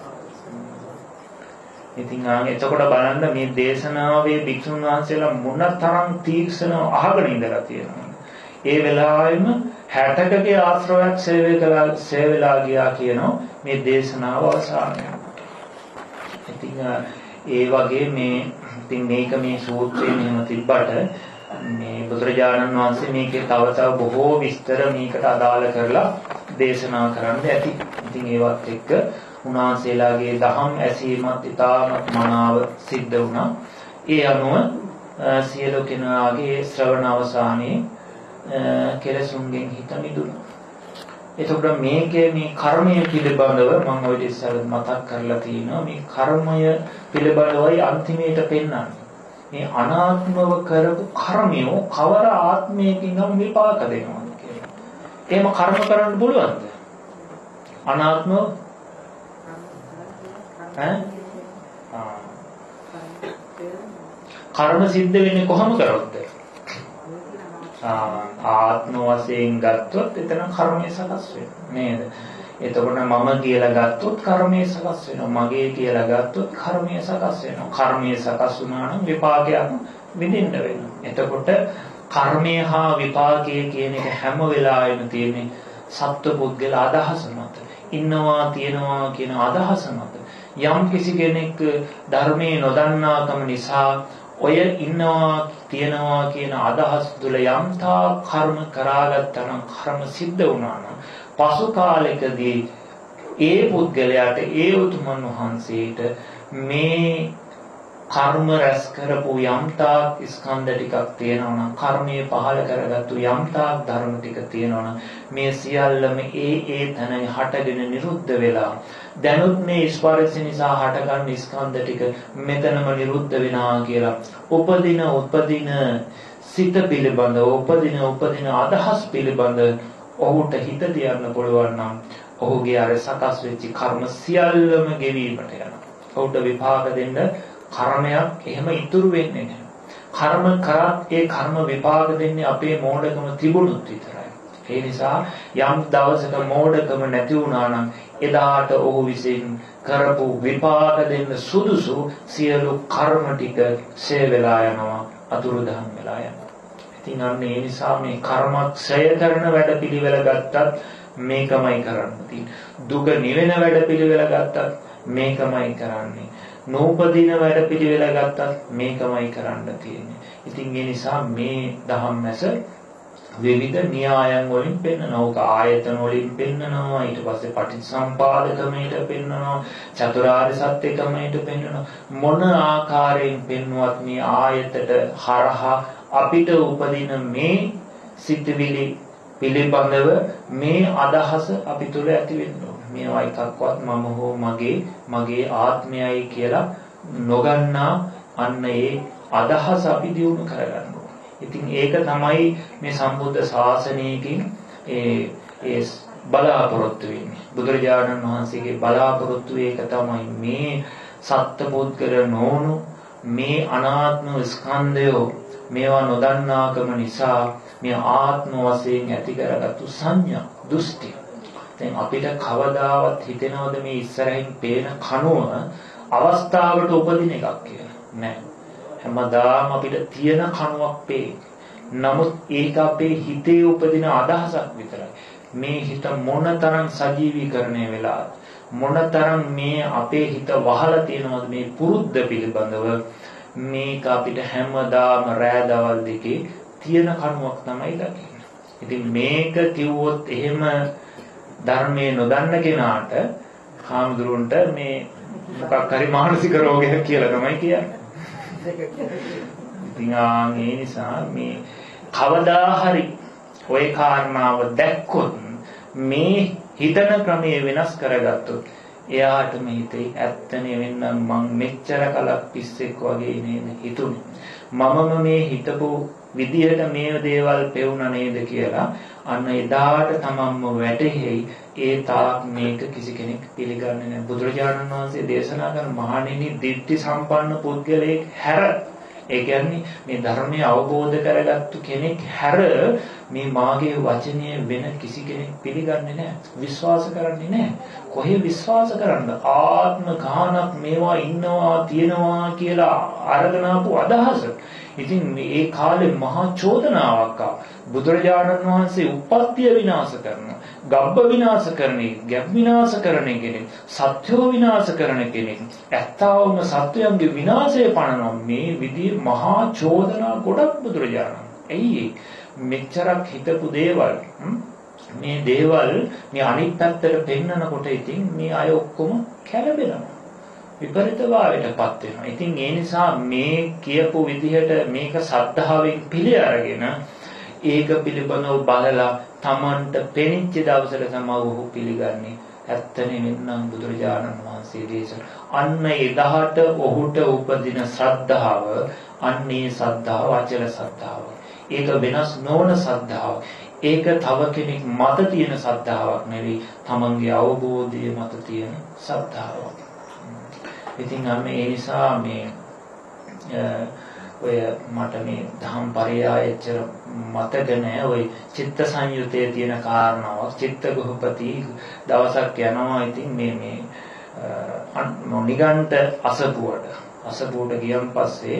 [SPEAKER 1] ඉතින් එතකොට බලන්න මේ දේශනාවේ භික්ෂුන් වහන්සේලා මොනතරම් තීක්ෂණව අහගෙන ඉඳලා තියෙනවා. ඒ වෙලාවෙම 60කගේ ආශ්‍රවයක් සේවලා ගියා කියනවා මේ දේශනාව අවසානය. ඉතින් ඒ වගේ ඉතින් මේක මේ සූත්‍රයේ මෙහෙම තිබ්බට මේ බුදුරජාණන් වහන්සේ මේකේ තව බොහෝ විස්තර මේකට අදාළ කරලා දේශනා කරන්න ඇති. ඉතින් ඒවත් එක්ක උන්වහන්සේලාගේ දහම් ඇසීමත් ඉතාමත් මනාව සිද්ධ වුණා. ඒ අනුව සියලු කෙනාගේ ශ්‍රවණ අවසානයේ කෙලසුන්ගෙන් හිත මිදුණා. එතකොට මේකේ මේ කර්මය පිළිබඳව මම ඔය ඉස්සර මතක් කරලා තියෙනවා. මේ කර්මය පිළිබඳවයි අන්තිමේට පෙන්වන්නේ. මේ අනාත්මව කරපු කර්මය කවර ආත්මයකින්ම විපාක දෙනවද කියලා. එහෙම කර්ම කරන්න පුළුවන්ද? අනාත්මව කර්ම සිද්ධ වෙන්නේ කොහොම කරොත්ද? ආත්ම වශයෙන් ගත්තොත් එතන කර්මය සකස් වෙනවා නේද? එතකොට මම කියලා ගත්තොත් කර්මය සකස් වෙනවා. මගේ කියලා ගත්තොත් කර්මය සකස් වෙනවා. කර්මය සකස් වුණා නම් විපාකයක් විඳින්න වෙනවා. එතකොට කර්මය හා විපාකය කියන එක හැම වෙලාවෙම තියෙන්නේ සත්පුද්ගල අදහස මත. ඉන්නවා තියනවා කියන අදහස මත. යම් කිසි කෙනෙක් ධර්මයේ නොදන්නාකම නිසා ඔය ඉන්නවා තියනවා කියන අදහස් තුළ යම්තා කර්ම කරාගත්තා නම් කර්ම සිද්ධ වුණා නම් පසු කාලෙකදී ඒ පුද්ගලයාට ඒ උතුමන් වහන්සේට මේ කර්ම රැස් කරපු යම්තා ස්කන්ධ ටිකක් තියෙනවා නම් කර්මයේ පහළ කරගත්තු යම්තා ධර්ම ටික තියෙනවා නම් මේ සියල්ලම ඒ තැන හටගෙන නිරුද්ධ වෙලා දැනුත් මේ ස්පර්ශ නිසා හටගන්න ස්කන්ධ ටික මෙතනම නිරුද්ධ වෙනවා කියලා උපදින සිත පිළිබඳ උපදින අදහස් පිළිබඳ ඔහුට හිත තියන්න පුළුවන් නම් ඔහුගේ අර සකස් වෙච්ච කර්ම සියල්ලම ගෙවීමට යනවා. ඔහුට විපාක දෙන්න කර්මයක් එහෙම ඉතුරු වෙන්නේ නැහැ. කර්ම කරත් ඒ කර්ම විපාක දෙන්නේ අපේ මෝඩකම තිබුණොත් විතරයි. ඒ නිසා යම් දවසක මෝඩකම නැති වුණා නම් එදාට ඔහු විසින් කරපු විපාක දෙන්න සුදුසු සියලු කර්ම ටික ඡය වෙලා යනවා, අතුරුදහන් වෙලා යනවා. ඉතින් අන්න ඒ නිසා මේ කර්මක්ෂය කරන වැඩ පිළිවෙල ගත්තත් මේකමයි කරන්න තියෙන්නේ. දුක නිවෙන වැඩ පිළිවෙල ගත්තත් මේකමයි කරන්නේ. නූපදින වැඩ පිළිවෙල ගත්තත් මේකමයි කරන්න තියෙන්නේ. ඉතින් ඒ නිසා මේ ධම්මැස විවිධ න්‍යායන් වලින් පෙන්නනවා. උක ආයතන වලින් පෙන්නනවා. ඊට පස්සේ පටිච්චසමුපාද ක්‍රමයට පෙන්නනවා. චතුරාර්ය සත්‍ය ක්‍රමයට පෙන්නනවා. මොන ආකාරයෙන් පෙන්වුවත් මේ ආයතට හරහා අපිට උපදින මේ සිතවිලි පිළිබඳව මේ අදහස අපි තුළ ඇති වෙන්න ඕනේ. මේවා එකක්වත් මම හෝ මගේ ආත්මයයි කියලා නොගන්නා අන්න ඒ අදහස අපි දියුණු කරගන්න ඕනේ. ඉතින් ඒක තමයි මේ සම්බුද්ධ ශාසනයකින් ඒ බලාපොරොත්තු වෙන්නේ. බුදුරජාණන් වහන්සේගේ බලාපොරොත්තු ඒක තමයි මේ සත්පුද්ගල නොවුණු මේ අනාත්ම ස්කන්ධය මේවා නොදන්නාකම නිසා මේ ආත්ම වශයෙන් ඇති කරගත්තු සංඥා දෘෂ්ටි. දැන් අපිට කවදාවත් හිතෙනවද මේ ඉස්සරහින් පේන කණුව අවස්ථාවට උපදින එකක් කියලා? නෑ. හැමදාම අපිට තියෙන කණුවක් පේන්නේ. නමුත් ඒක අපේ හිතේ උපදින අදහසක් විතරයි. මේ හිත මොනතරම් සජීවීකරණය වෙලාද? මොනතරම් මේ අපේ හිත වහලා තියෙනවද මේ පුරුද්ද පිළිබඳව? මේක අපිට හැමදාම රෑ දවල් දෙකේ තියෙන කණුවක් තමයි දකින්නේ. ඉතින් මේක කිව්වොත් එහෙම ධර්මයේ නොදන්න කෙනාට හාමුදුරුවන්ට මේ මොකක් හරි මානසික රෝගයක් කියලා තමයි කියන්නේ. ඉතින් ඒ නිසා මේ කවදා හරි ওই කාරණාව දැක්කොත් මේ හිතන ක්‍රමයේ වෙනස් කරගත්තොත් එයාට මේ හිතේ ඇත්ත නෙවෙන්නම් මං මෙච්චර කලක් පිස්සෙක් වගේ නේද හිතුනේ. මමම මේ හිතපු විදිහට මේ දේවල් පෙවුණා නේද කියලා අන්න එදාට තමන්ම වැටහෙයි. ඒ තාක් මේක කිසි කෙනෙක් පිළිගන්නේ නැහැ. බුදුරජාණන් වහන්සේ දේශනා කරන මහණෙනි දිට්ඨි සම්පන්න පුද්ගලයෙක් හැර, ඒ කියන්නේ මේ ධර්මය අවබෝධ කරගත්තු කෙනෙක් හැර මේ මාගේ වචනය වෙන කිසි කෙනෙක් පිළිගන්නේ නැහැ, විශ්වාස කරන්නේ නැහැ. කොහේ විශ්වාස කරන්න? ආත්ම ගානක් මේවා ඉන්නවා තියනවා කියලා අරගෙන ආපු අදහස. ඉතින් මේ කාලේ මහා චෝදනාවක් ආවා. බුදුරජාණන් වහන්සේ උප්පත්තිය විනාශ කරනවා, ගබ්බ විනාශ කරන්නේ, ගැබ් විනාශ කරන කෙනෙක්, සත්‍යෝ විනාශ කරන කෙනෙක්, ඇත්තවම සත්‍යයන්ගේ විනාශය පනනවා. මේ විදිහේ මහා චෝදනා ගොඩක් බුදුරජාණන්. ඇයි මෙච්චරක් හිතපු දේවල් මේ දේවල් මේ අනිත් පැත්තට පෙන්නකොට ඉතින් මේ අය ඔක්කොම කැළඹෙනවා, විපරිතභාවයටපත් වෙනවා. ඉතින් ඒ නිසා මේ කියපු විදිහට මේක සද්ධාවෙන් පිළි අරගෙන ඒක පිළිබඳව බලලා Tamanට පෙනිච්ච දවසට තමයි ඔහු පිළිගන්නේ. ඇත්ත නෙවෙන්නම් බුදුරජාණන් වහන්සේ දේශනා. අන්න එදාට ඔහුට උපදින ශ්‍රද්ධාව, අන්නේ ශ්‍රද්ධාව අචල ශ්‍රද්ධාව. ඒක වෙනස් නොවන ශ්‍රද්ධාව. ඒක තව කෙනෙක් මත තියෙන ශ්‍රද්ධාවක් නෙවෙයි, Tamanගේ අවබෝධය මත තියෙන ශ්‍රද්ධාවක්. ඉතින් අන්න ඒ නිසා මේ ඔය මට මේ ධම් පරයයචර මතක නැහැ. ඔය චිත්ත සංයුතයේ තියෙන කාරණාවක්. චිත්ත ගෘහපති දවසක් යනවා. ඉතින් මේ නිගණ්ඨ අසපුවට ගියන් පස්සේ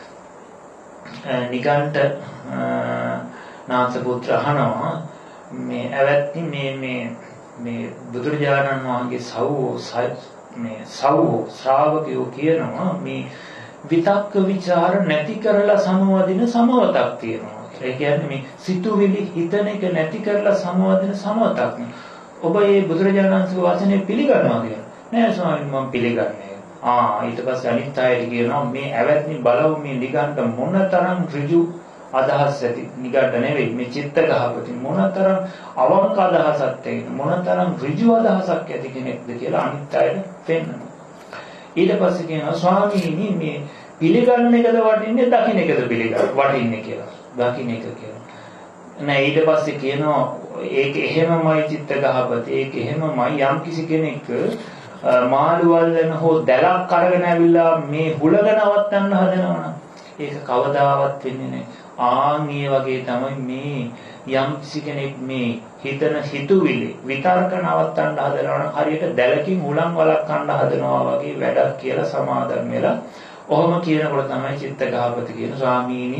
[SPEAKER 1] නිගණ්ඨ නාථපුත්‍ර අහනවා මේ ඇවැත්නි මේ බුදුරජාණන් වහන්සේ සව්ව ශ්‍රාවකයෝ කියනවා මේ විතක්ක ਵਿਚාර නැති කරලා සමවදින සමවතක් තියෙනවා. ඒ කියන්නේ මේ සිතුවිලි හිතන එක නැති කරලා සමවදින සමවතක් නේ. ඔබ මේ බුදුරජාණන් වහන්සේගේ වචනේ පිළිගන්නවා කියලා. නෑ ස්වාමීන් මම පිළිගන්නේ. ඊට පස්සේ අනිත් අයට කියනවා මේ ඇවැත්නි බලව මේ නිගණ්ඨ මොනතරම් ඍජු අදහස් ඇති නිගණ්ඨ නෙවෙයි මේ චිත්ත ගහපති මොනතරම් අවංක අදහසක් තියෙන මොනතරම් ඍජු අදහසක් ඇති කෙනෙක්ද කියලා අනිත් අයට පෙන්නනවා. ඊට පස්සේ කියනවා ස්වාමීනි මේ පිළිගන්න එකද වටින්නේ දකින්න එකද වටින්නේ කියලා. දකින්න එක කියලා. නෑ ඊට පස්සේ කියනවා ඒක එහෙමමයි චිත්ත ගහපති ඒක එහෙමමයි යම් කිසි කෙනෙක් මාළු වල්ලන හෝ දැලක් අරගෙන ඇවිල්ලා මේ හුලගෙන නවත්තන්න හදනවනම් ඒක කවදාවත් වෙන්නේ නැහැ. ඒ වගේ තමයි මේ යම් කිසි කෙනෙක් මේ හිතන හිතුවිලි විතර්ක නවත්තන්න හදනවා නම් හරියට දැලකින් හුලං වලක්වන්න හදනවා වගේ වැඩක් කියලා සමාදන් වෙලා ඔහොම කියනකොට තමයි චිත්ත ගහපති කියන ස්වාමීනි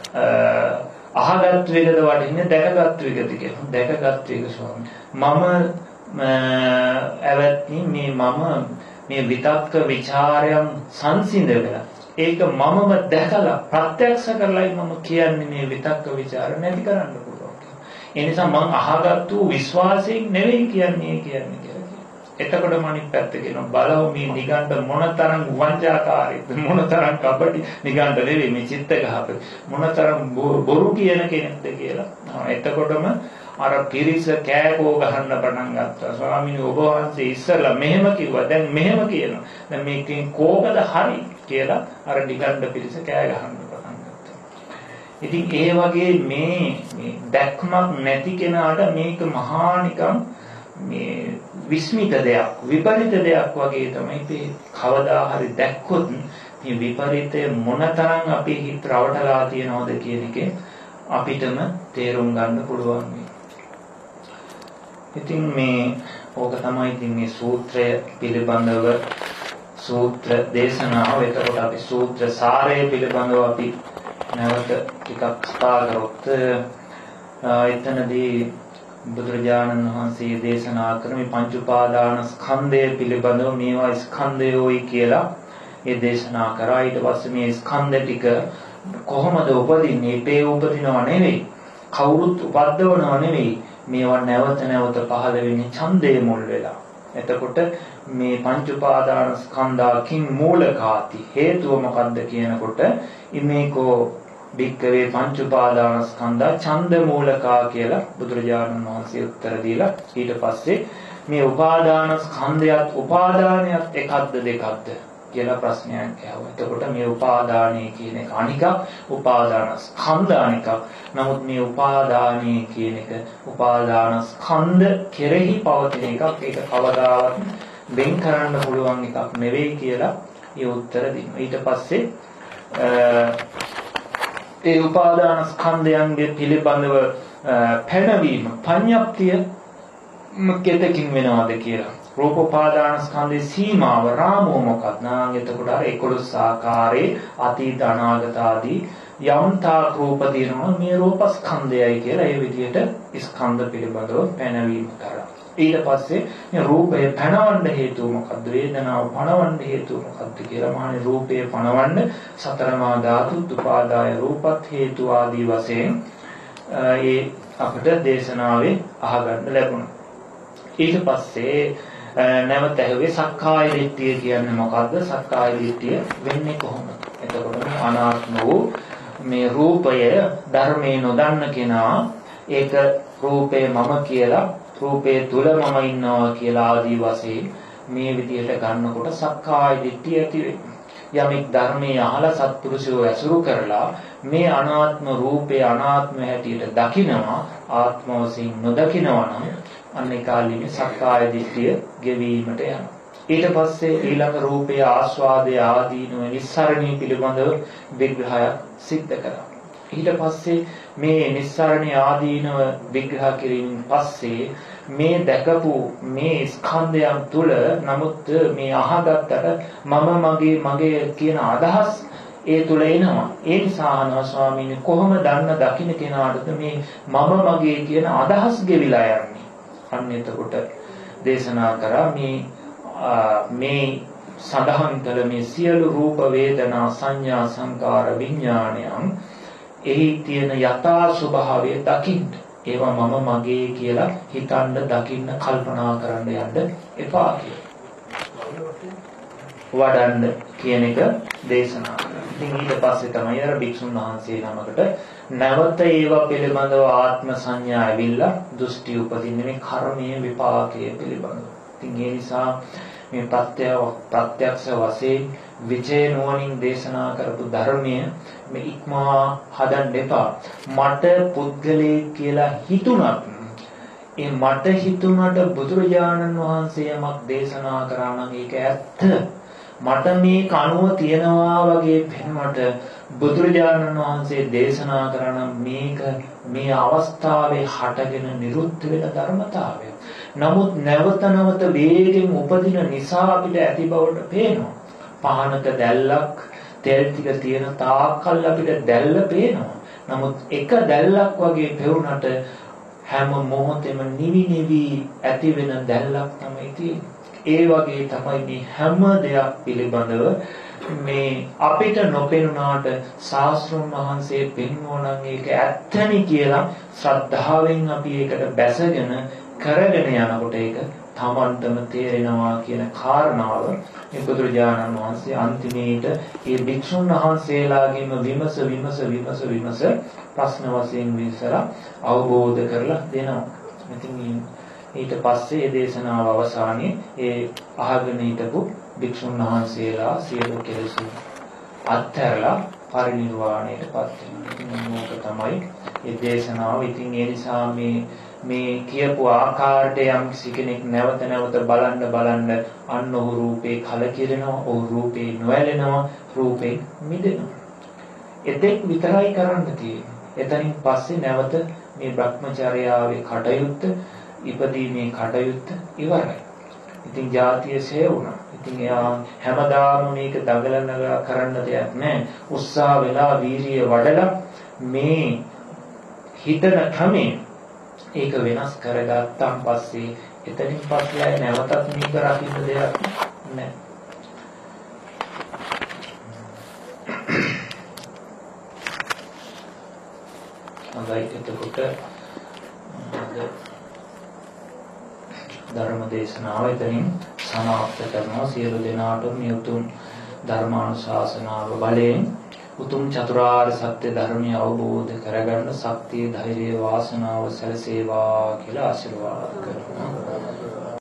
[SPEAKER 1] අහගත් වේගද වටින්නේ දැකගත් වේගද කියලා. දැකගත් වේග ස්වාමීනි මම ඇවැත්නි මේ විතක්ක ਵਿਚාරයන් සංසිඳවලා ඒක මමම දැකලා ප්‍රත්‍යක්ෂ කරලායි මම කියන්නේ මේ විතක්ක ਵਿਚාර නැති කරන්න පුළුවන් කියලා. ඒ නිසා මම අහගත්තු විශ්වාසයෙන් නෙවෙයි කියන්නේ කියලා. එතකොට මනිත් පැත්ත කියනවා බලව මේ නිගණ්ඨ මොනතරම් වංචාකාරීද මොනතරම් කපටි නිගණ්ඨ නෙවෙයි මේ චිත්ත ගහපති මොනතරම් බොරු කියන කෙනෙක්ද කියලා. එතකොටම අර පිරිස කෑකෝ ගහන්න පටන් ගත්තා. ස්වාමීනි ඔබ වහන්සේ ඉස්සෙල්ලා මෙහෙම කිව්වා. දැන් මෙහෙම කියනවා. දැන් මේකෙන් කෝකද හරි කියලා අර නිගණ්ඨ පිරිස කෑ ගහන්න පටන් ගත්තා. ඉතින් ඒ වගේ මේ දැක්මක් නැති කෙනාට මේක මහා නිකම් මේ විස්මිත දෙයක් විපරිත දෙයක් වගේ තමයි මේ කවදා හරි දැක්කොත් මේ විපරිතය මොනතරම් අපේ හිත රවටලා තියනවද කියන එක අපිටම තේරුම් ගන්න පුළුවන්. ඉතින් මේ ඕක තමයි ඉතින් මේ සූත්‍රය පිළිබඳව සූත්‍ර දේශනාව. එතකොට අපි සූත්‍ර සාරය පිළිබඳව අපි නැවත ටිකක් කතා කරොත් එතනදී බුදුරජාණන් වහන්සේ දේශනා කරන මේ පංච උපාදාන ස්කන්ධය පිළිබඳව මේවා ස්කන්ධයෝයි කියලා ඒ දේශනා කරා. ඊට පස්සේ මේ ස්කන්ධ ටික කොහොමද උපදින්නේ? ඒපේ උපදිනව නෙවෙයි. කවුරුත් උපද්දවනව නෙවෙයි. මේවා නැවත නැවත පහළ වෙන්නේ ඡන්දේ මුල් වෙලා. එතකොට මේ පංච උපාදාන ස්කන්ධාකින් මූලකාති හේතුව මොකද්ද කියනකොට ඉමේකෝ බික්කවේ පංච උපාදාන ස්කන්ධා ඡන්ද මූලකා කියලා බුදුරජාණන් වහන්සේ උත්තර දීලා ඊට පස්සේ මේ උපාදාන ස්කන්ධයත් උපාදානයත් එකක්ද දෙකක්ද කියලා ප්‍රශ්නයක් ඇහුවා. එතකොට මේ උපාදානයේ කියන එක අනිකක් උපාදාන ස්කන්ධ අනිකක්. නමුත් මේ උපාදානයේ කියන එක උපාදාන ස්කන්ධ කෙරෙහි පවතින එකක්. ඒක කවදාවත් වෙන් කරන්න පුළුවන් එකක් නෙවෙයි කියලා ඒ උත්තර දෙනවා. ඊට පස්සේ ඒ උපාදාන ස්කන්ධයන්ගේ පිළිබඳව පැනවීම පඤ්ඤප්තිය කෙතකින් වෙනවද කියලා. රූප උපාදාන ස්කන්ධයේ සීමාව රාමෝ මොකක්ද? නාම එතකොට අර 11 ආකාරයේ අතීත අනාගත ආදී යම්තා රූප දිනන මේ රූප ස්කන්ධයයි කියලා ඒ විදිහට ස්කන්ධ පිළිබඳව පැනවීම කරා. ඊට පස්සේ මේ රූපය පණවන්න හේතුව මොකද්ද? වේදනාව පණවන්න හේතුව මොකද්ද කියලා මානේ රූපය පණවන්න සතරමා ධාතු උපාදාය රූපත් හේතු ආදී වශයෙන් ඒ අපිට දේශනාවේ අහගන්න ලැබුණා. ඊට පස්සේ නැවත ඇහුවේ සක්කාය දිට්ඨිය කියන්නේ මොකද්ද? සක්කාය දිට්ඨිය වෙන්නේ කොහොමද? එතකොට මේ අනාත්ම වූ මේ රූපය ධර්මේ නොදන්න කෙනා ඒක රූපේ මම කියලා රූපේ තුල මම ඉන්නවා කියලා ආදී වශයෙන් මේ විදිහට ගන්නකොට සක්කාය දිට්ඨිය ඇති වෙනවා. යමෙක් ධර්මයේ අහලා සත්පුරුෂයෝ ඇසුරු කරලා මේ අනාත්ම රූපේ අනාත්ම හැටියට දකිනවා ආත්ම වශයෙන් නොදකිනවා නම් අන්නේ කාලෙම සක්කාය දිට්ඨිය ගෙවීමට යනවා. ඊට පස්සේ ඊළඟ රූපයේ ආස්වාදයේ ආදීනව නිස්සරණී පිළිබඳව විග්‍රහයක් සිද්ධ කරා. ඊට පස්සේ මේ නිස්සරණී ආදීනව විග්‍රහ කිරීමෙන් පස්සේ මේ දැකපු මේ ස්කන්ධයන් තුල නමුත් මේ අහගත්තට මම මගේ කියන අදහස් ඒ තුල එනවා. ඒ නිසා අහනවා ස්වාමීනි කොහොම දන්න දකින්න කෙනාටද මේ මම මගේ කියන අදහස් ගෙවිලා යන්නේ. අන්න එතකොට දේශනා කරා මේ සඳහන් කළ මේ සියලු රූප වේදනා සංඥා සංකාර විඥානයන් එහි තියෙන යථා ස්වභාවය දකින්න. ඒවා මම මගේ කියලා හිතන්න දකින්න කල්පනා කරන්න යන්න එපා වඩන්න කියන එක දේශනා කරා. ඉතින් ඊට පස්සේ තමයි අර භික්ෂුන් වහන්සේ නමකට නැවත ඒවා පිළිබඳව ආත්ම සංඥා ඇවිල්ලා දෘෂ්ටි උපදින්නේ මේ කර්මයේ විපාකයේ පිළිබඳව. ඉතින් ඒ නිසා මේ ප්‍රත්‍යක්ෂ වශයෙන් විචේ නුවණින් දේශනා කරපු ධර්මය මේ ඉක්මවා හදන්න එපා. මට පුද්ගලයේ කියලා හිතුණත් ඒ මට හිතුණට බුදුරජාණන් වහන්සේ යමක් දේශනා කරා නම් ඒක ඇත්ත. මට මේ කනුව තියනවා වගේ පෙනුමට බුදුරජාණන් වහන්සේ දේශනා කරන මේක මේ අවස්ථාවේ හටගෙන නිරුද්ධ වෙන ධර්මතාවය. නමුත් නැවත නැවත වේගෙන් උපදින නිසා අපිට ඇති බවට පේනවා. පහනක දැල්ලක් තෙල් ටික තියෙන තාක්කල් අපිට දැල්ල පේනවා. නමුත් එක දැල්ලක් වගේ පෙවුනට හැම මොහොතෙම නිවි ඇති වෙන දැල්ලක් තමයි තියෙන්නේ. ඒ වගේ තමයි මේ හැම දෙයක් පිළිබඳව මේ අපිට නොපෙනුනාට ශාස්ත්‍රඥ වහන්සේ පෙන්වනනම් ඒක ඇත්තනි කියලා ශ්‍රද්ධාවෙන් අපි ඒකට බැසගෙන කරගෙන යනකොට ඒක තමන්ටම තේරෙනවා කියන කාරණාව මේ බුදුරජාණන් වහන්සේ අන්තිමේට මේ භික්ෂුන් වහන්සේලාගෙම විමස ප්‍රශ්න වශයෙන් විසලා අවබෝධ කරලා දෙනවා. ඉතින් ඊට පස්සේ මේ දේශනාව අවසානයේ ඒ අහගෙන හිටපු භික්ෂුන් වහන්සේලා සියලු කෙලෙස් අත්හැරලා පරිනිර්වාණයටපත් වෙනවා. මේක තමයි මේ දේශනාව. ඉතින් ඒ නිසා මේ කියපු ආකාරයට යම් කෙනෙක් නැවත නැවත බලන්න අන්න ඔහු රූපේ කලකිරෙනවා, ඔහු රූපේ නොඇලෙනවා, රූපේ මිදෙනවා. එතෙක් විතරයි කරන්න තියෙන්නේ. එතනින් පස්සේ නැවත මේ භ්‍රමචර්යාවේ කටයුත්ත ඉපදීමේ කටයුත්ත ඉවරයි. ඉතින් ජාතිය ෂේ වුණා. ඉතින් එයා හැමදාම මේක දඟලන කරන්න දෙයක් නැහැ. උත්සාහ වෙලා වීරිය වඩලා මේ හිතන ක්‍රමේ ඒක වෙනස් කරගත්තාන් පස්සේ එතනින් පස්සේ නැවතත් මේක රකින්න දෙයක් නැහැ. හොඳයි එතකොට ධර්ම දේශනාව එතනින් සමාප්ත කරනවා. සියලු දෙනාටම මේ උතුම් ධර්මානුශාසනාව බලයෙන් උතුම් චතුරාර්ය සත්‍ය ධර්මය අවබෝධ කරගන්න ශක්තිය, ධෛර්යය, වාසනාව සැලසේවා කියලා ආශිර්වාද කරනවා.